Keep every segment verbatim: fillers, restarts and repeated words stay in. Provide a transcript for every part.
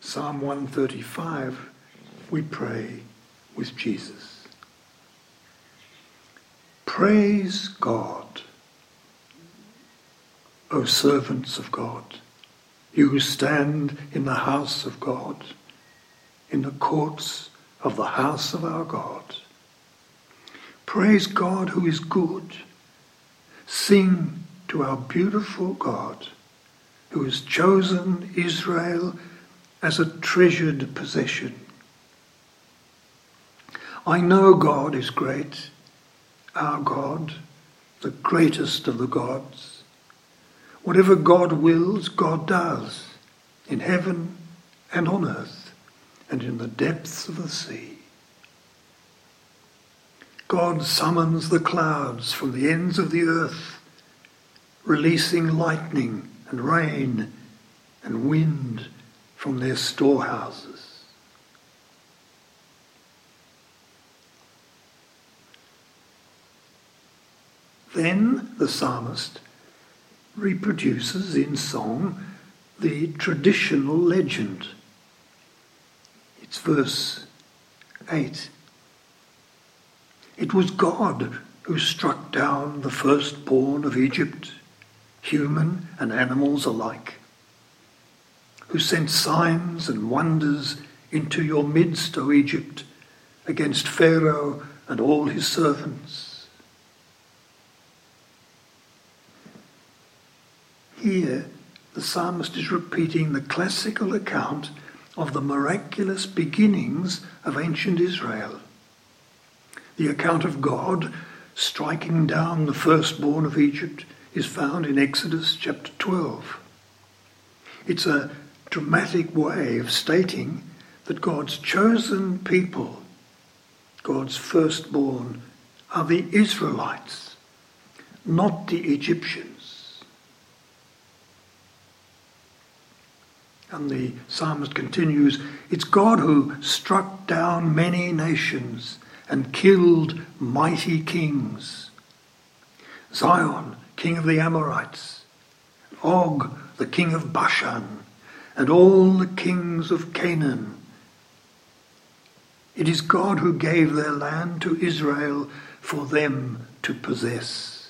Psalm one thirty-five, we pray with Jesus. Praise God, O servants of God, you who stand in the house of God, in the courts of the house of our God. Praise God who is good. Sing to our beautiful God, who has chosen Israel as a treasured possession. I know God is great, our God, the greatest of the gods. Whatever God wills, God does, in heaven and on earth, and in the depths of the sea. God summons the clouds from the ends of the earth, releasing lightning and rain and wind from their storehouses. Then the psalmist reproduces in song the traditional legend. It's verse eight. It was God who struck down the firstborn of Egypt, human and animals alike, who sent signs and wonders into your midst, O Egypt, against Pharaoh and all his servants. Here, the psalmist is repeating the classical account of the miraculous beginnings of ancient Israel. The account of God striking down the firstborn of Egypt is found in Exodus chapter twelve. It's a dramatic way of stating that God's chosen people, God's firstborn, are the Israelites, not the Egyptians. And the psalmist continues, it's God who struck down many nations and killed mighty kings. Zion, king of the Amorites, Og, the king of Bashan, and all the kings of Canaan. It is God who gave their land to Israel for them to possess.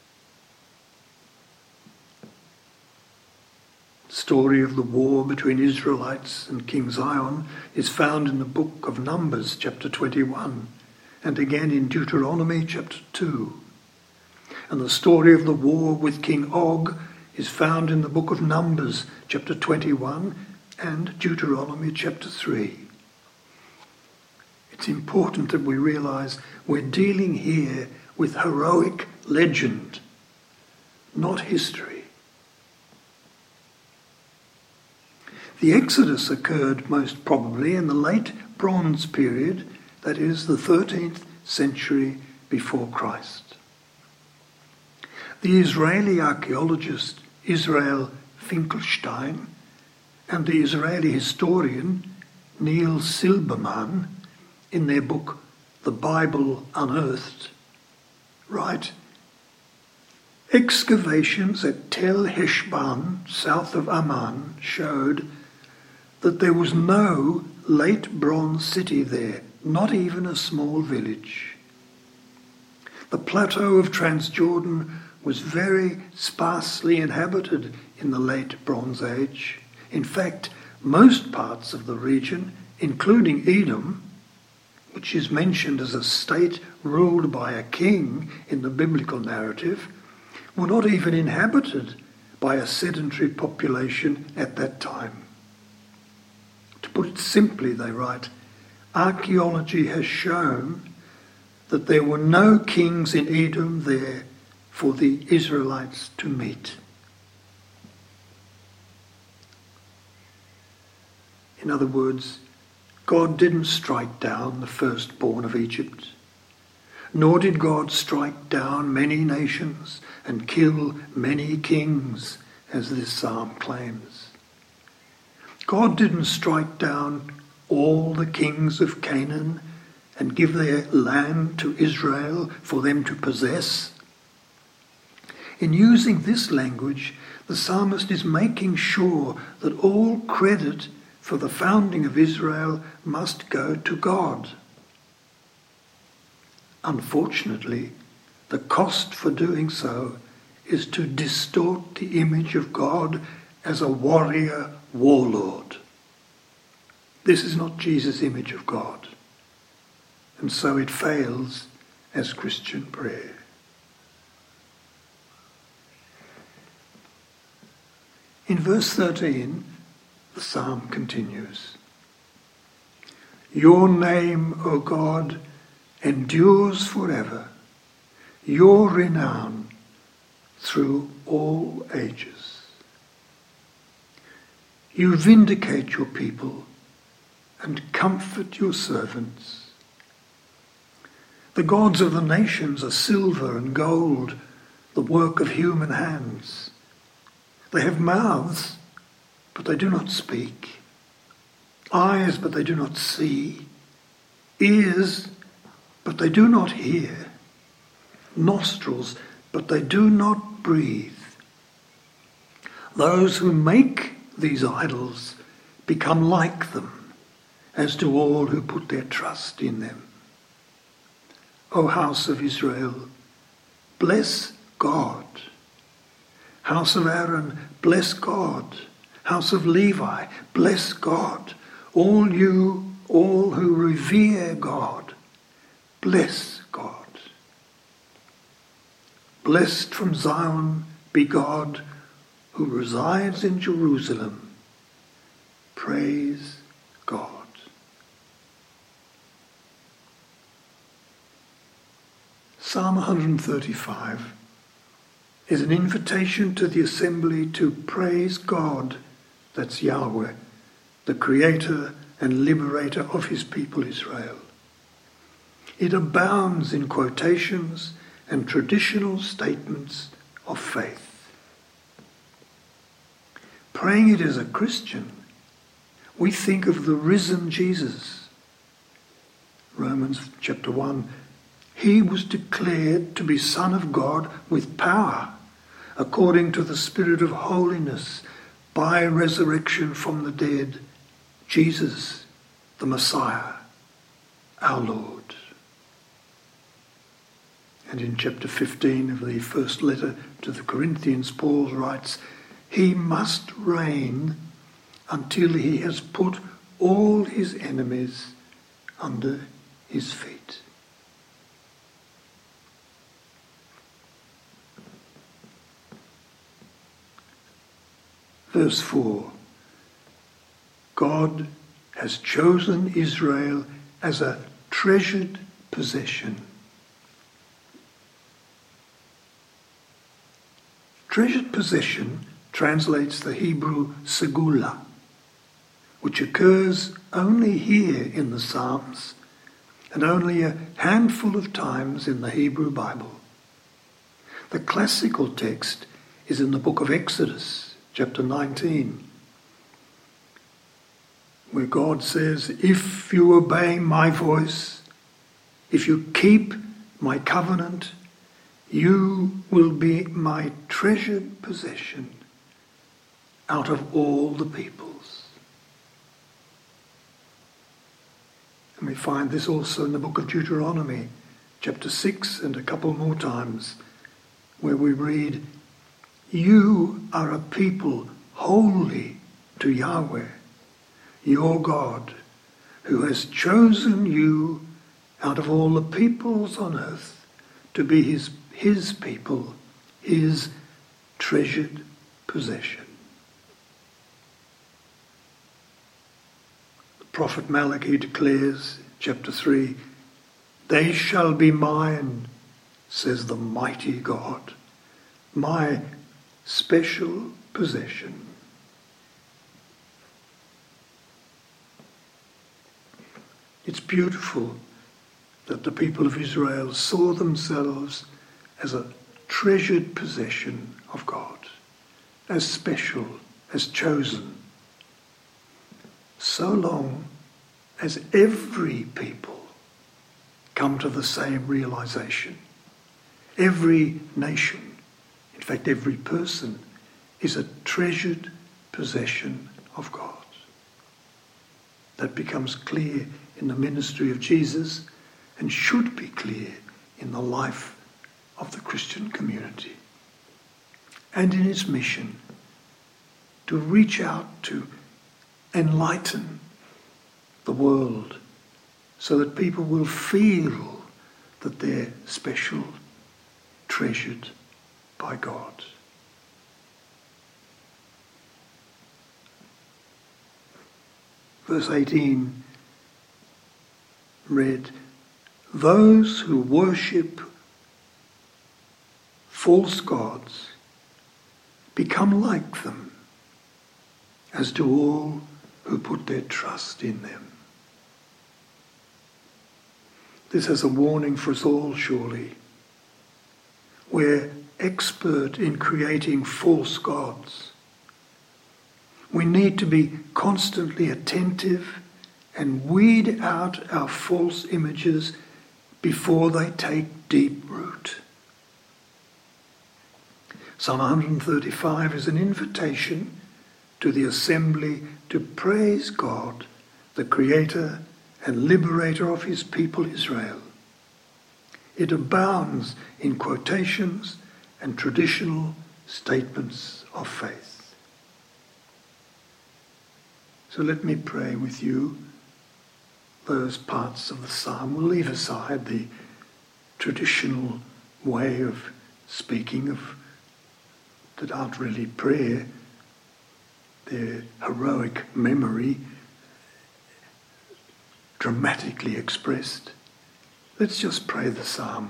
The story of the war between Israelites and King Zion is found in the book of Numbers, chapter twenty-one, and again in Deuteronomy, chapter two. And the story of the war with King Og is found in the book of Numbers, chapter twenty-one, and Deuteronomy, chapter three. It's important that we realize we're dealing here with heroic legend, not history. The Exodus occurred most probably in the late Bronze period, that is the thirteenth century before Christ. The Israeli archaeologist Israel Finkelstein and the Israeli historian Neil Silberman, in their book The Bible Unearthed, write, excavations at Tel Heshban, south of Amman, showed that there was no late Bronze city there, not even a small village. The plateau of Transjordan was very sparsely inhabited in the late Bronze Age. In fact, most parts of the region, including Edom, which is mentioned as a state ruled by a king in the biblical narrative, were not even inhabited by a sedentary population at that time. To put it simply, they write, archaeology has shown that there were no kings in Edom there for the Israelites to meet. In other words, God didn't strike down the firstborn of Egypt, nor did God strike down many nations and kill many kings, as this psalm claims. God didn't strike down all the kings of Canaan and give their land to Israel for them to possess. In using this language, the psalmist is making sure that all credit for the founding of Israel must go to God. Unfortunately, the cost for doing so is to distort the image of God as a warrior warlord. This is not Jesus' image of God, and so it fails as Christian prayer. In verse thirteen, the psalm continues. Your name, O God, endures forever, your renown through all ages. You vindicate your people and comfort your servants. The gods of the nations are silver and gold, the work of human hands. They have mouths, but they do not speak. Eyes, but they do not see. Ears, but they do not hear. Nostrils, but they do not breathe. Those who make these idols become like them, as do all who put their trust in them. O house of Israel, bless God. House of Aaron, bless God. House of Levi, bless God. All you, all who revere God, bless God. Blessed from Zion be God who resides in Jerusalem. Praise God. Psalm one thirty-five is an invitation to the assembly to praise God, that's Yahweh, the creator and liberator of his people Israel. It abounds in quotations and traditional statements of faith. Praying it as a Christian, we think of the risen Jesus. Romans chapter one, he was declared to be Son of God with power, according to the Spirit of holiness, by resurrection from the dead, Jesus, the Messiah, our Lord. And in chapter fifteen of the first letter to the Corinthians, Paul writes, he must reign until he has put all his enemies under his feet. Verse four, God has chosen Israel as a treasured possession. Treasured possession translates the Hebrew segula, which occurs only here in the Psalms and only a handful of times in the Hebrew Bible. The classical text is in the book of Exodus, chapter nineteen, where God says, if you obey my voice, if you keep my covenant, you will be my treasured possession out of all the peoples. And we find this also in the book of Deuteronomy, chapter six, and a couple more times, where we read, you are a people holy to Yahweh, your God, who has chosen you out of all the peoples on earth to be his, his people, his treasured possession. The prophet Malachi declares, chapter three, they shall be mine, says the mighty God, my special possession. It's beautiful that the people of Israel saw themselves as a treasured possession of God, as special, as chosen, so long as every people come to the same realization. Every nation, in fact every person, is a treasured possession of God. That becomes clear in the ministry of Jesus and should be clear in the life of the Christian community and in its mission to reach out to enlighten the world so that people will feel that they're special, treasured by God. Verse eighteen read, "Those who worship false gods become like them, as do all who put their trust in them." This is a warning for us all, surely. We're expert in creating false gods. We need to be constantly attentive and weed out our false images before they take deep root. Psalm one thirty-five is an invitation to the assembly to praise God, the Creator and Liberator of his people Israel. It abounds in quotations and traditional statements of faith. So let me pray with you those parts of the psalm. We'll leave aside the traditional way of speaking of that aren't really prayer, their heroic memory dramatically expressed. Let's just pray the psalm.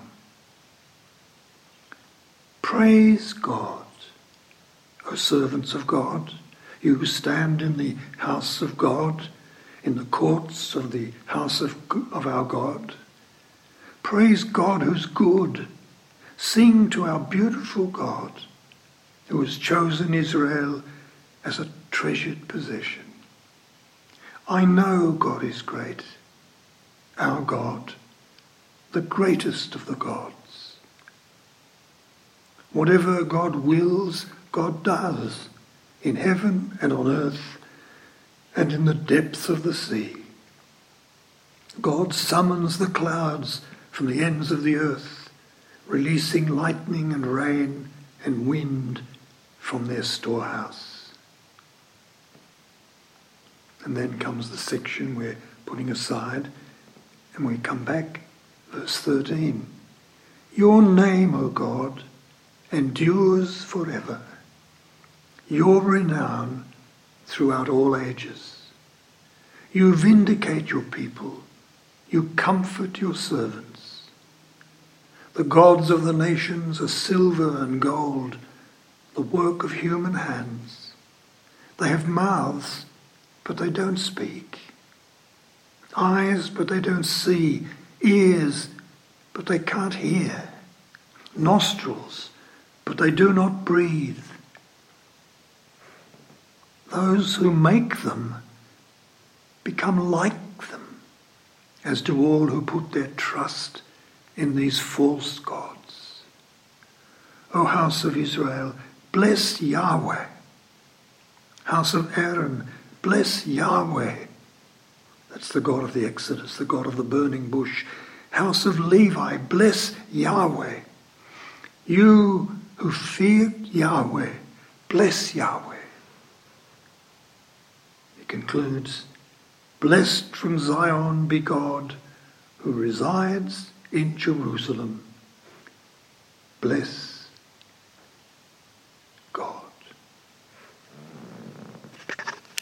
Praise God, O servants of God, you who stand in the house of God, in the courts of the house of, of our God. Praise God who's good. Sing to our beautiful God, who has chosen Israel as a treasured possession. I know God is great, our God, the greatest of the gods. Whatever God wills, God does, in heaven and on earth and in the depths of the sea. God summons the clouds from the ends of the earth, releasing lightning and rain and wind from their storehouse. And then comes the section we're putting aside, and we come back, verse thirteen. Your name, O God, endures forever. Your renown throughout all ages. You vindicate your people. You comfort your servants. The gods of the nations are silver and gold, the work of human hands. They have mouths, but they don't speak. Eyes, but they don't see. Ears, but they can't hear. Nostrils, but they do not breathe. Those who make them become like them, as do all who put their trust in these false gods. O house of Israel, bless Yahweh. House of Aaron, bless Yahweh. That's the God of the Exodus, the God of the burning bush. House of Levi, bless Yahweh. You who fear Yahweh, bless Yahweh. It concludes, blessed from Zion be God who resides in Jerusalem. Bless